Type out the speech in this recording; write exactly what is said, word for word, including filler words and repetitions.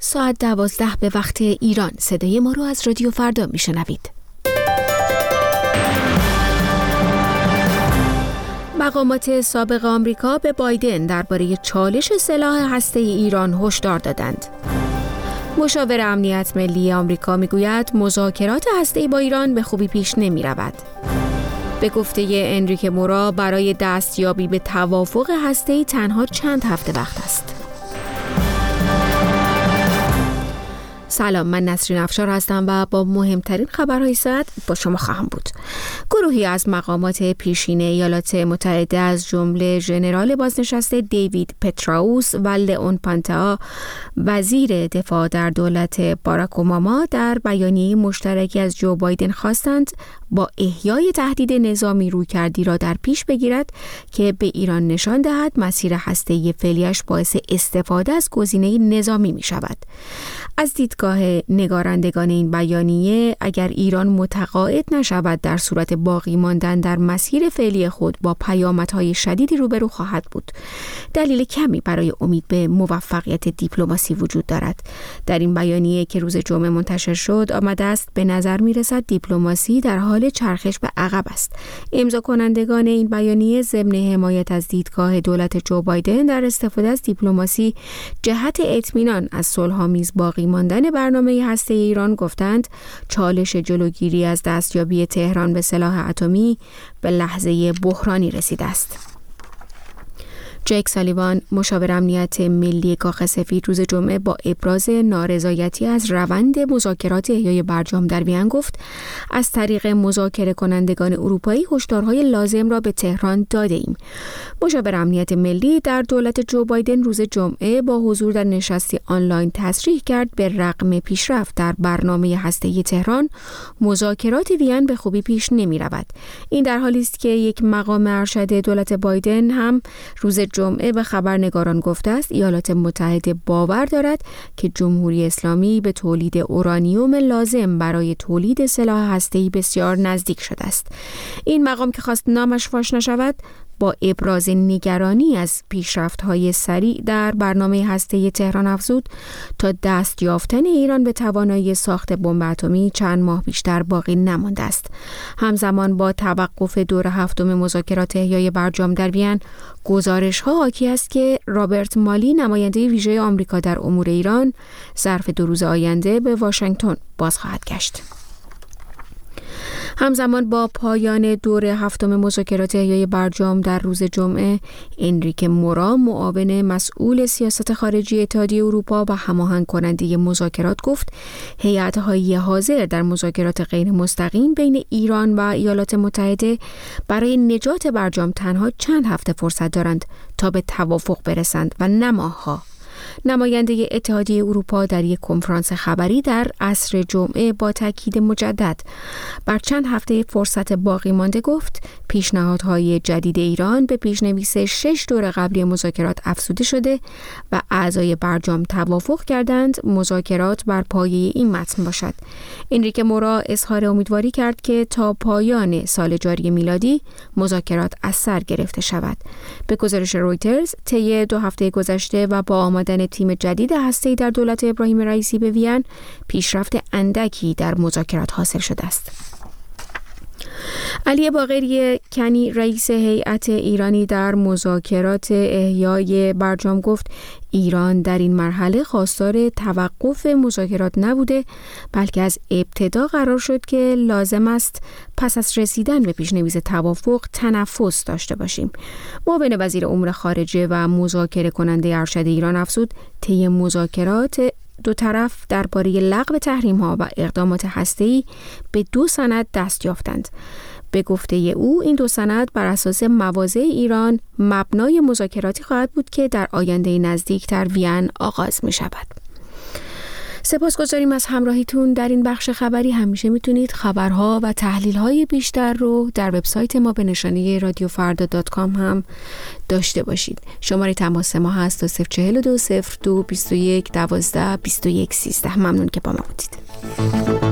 ساعت دوازده به وقت ایران. صدای ما رو از رادیو فردا میشنوید. مقامات سابق آمریکا به بایدن درباره چالش سلاح هسته‌ای ایران هشدار دادند. مشاور امنیت ملی آمریکا میگوید مذاکرات هسته‌ای با ایران به خوبی پیش نمی رود. به گفته انریک مورا برای دستیابی به توافق هسته‌ای تنها چند هفته وقت است. سلام، من نسرین افشار هستم و با مهمترین خبرهای ساعت با شما خواهم بود. گروهی از مقامات پیشین ایالات متحده از جمله ژنرال بازنشسته دیوید پتراوس و لئون پانتا وزیر دفاع در دولت باراک اوباما در بیانیه مشترکی از جو بایدن خواستند با احیای تهدید نظامی رویکردی را در پیش بگیرد که به ایران نشان دهد مسیر هسته‌ای فعلیش باعث استفاده از گزینه نظامی می شود. از دیدگاه نگارندگان این بیانیه، اگر ایران متقاعد نشود در صورت باقی ماندن در مسیر فعلی خود با پیامدهای شدیدی روبرو خواهد بود. دلیل کمی برای امید به موفقیت دیپلماسی وجود دارد. در این بیانیه که روز جمعه منتشر شد آمده است به نظر می رسد دیپلماسی در حال چرخش به عقب است. امضا کنندگان این بیانیه ضمن حمایت از دیدگاه دولت جو بایدن در استفاده از دیپلماسی جهت اطمینان از صلح‌آمیز باقی ماندن برنامه هسته ایران گفتند چالش جلوگیری از دستیابی تهران به سلاح اتمی به لحظه بحرانی رسیده است. جیک سالیوان، مشاور امنیت ملی کاخ سفید، روز جمعه با ابراز نارضایتی از روند مذاکرات احیای برجام در وین گفت از طریق مذاکره کنندگان اروپایی هشدارهای لازم را به تهران داده ایم. مشاور امنیت ملی در دولت جو بایدن روز جمعه با حضور در نشستی آنلاین تصریح کرد به رغم پیشرفت در برنامه هسته‌ای تهران مذاکرات وین به خوبی پیش نمی رود. این در حالی است که یک مقام ارشد دولت بایدن هم روز جمعه به خبرنگاران گفته است ایالات متحده باور دارد که جمهوری اسلامی به تولید اورانیوم لازم برای تولید سلاح هسته‌ای بسیار نزدیک شده است. این مقام که خواست نامش فاش نشود با ابراز نگرانی از پیشرفت‌های سریع در برنامه هسته‌ای تهران افزود تا دست یافتن ایران به توانایی ساخت بمب اتمی چند ماه بیشتر باقی نمانده است. همزمان با توقف دور هفتم مذاکرات احیای برجام در وین، گزارش‌ها حاکی است که رابرت مالی، نماینده ویژه آمریکا در امور ایران، ظرف دو روز آینده به واشنگتن باز خواهد گشت. همزمان با پایان دور هفتم مذاکرات احیای برجام در روز جمعه، انریک مورا، معاون مسئول سیاست خارجی اتحادیه اروپا و هماهنگ کننده مذاکرات گفت هیئت‌های حاضر در مذاکرات غیر مستقیم بین ایران و ایالات متحده برای نجات برجام تنها چند هفته فرصت دارند تا به توافق برسند و نه ماه‌ها. نماینده اتحادیه اروپا در یک کنفرانس خبری در عصر جمعه با تاکید مجدد بر چند هفته فرصت باقی مانده گفت پیشنهادهای جدید ایران به پیشنویس شش دور قبلی مذاکرات افزوده شده و اعضای برجام توافق کردند مذاکرات بر پایه این متن باشد. انریک مورا اظهار امیدواری کرد که تا پایان سال جاری میلادی مذاکرات از سر گرفته شود. به گزارش رویترز طی دو هفته گذشته و با آمدن تیم جدید هسته‌ای در دولت ابراهیم رئیسی به وین، پیشرفت اندکی در مذاکرات حاصل شده است. علی باقری کنی، رئیس هیئت ایرانی در مذاکرات احیای برجام گفت ایران در این مرحله خواستار توقف مذاکرات نبوده، بلکه از ابتدا قرار شد که لازم است پس از رسیدن به پیشنویس توافق تنفس داشته باشیم. معاون وزیر امور خارجه و مذاکره کننده ارشد ایران افزود طی مذاکرات دو طرف درباره لغو تحریم‌ها و اقدامات هسته‌ای به دو سند دست یافتند. به گفته او این دو سند بر اساس مواضع ایران مبنای مذاکراتی خواهد بود که در آینده نزدیک در وین آغاز می شود. سپاسگزاریم از همراهیتون در این بخش خبری. همیشه میتونید خبرها و تحلیل‌های بیشتر رو در وبسایت ما به نشانی رادیو فردا دات کام هم داشته باشید. شماره تماس ما هست صفر چهل و دو صفر دو بیست و یک دوازده بیست و یک سیزده. ممنون که با ما بودید.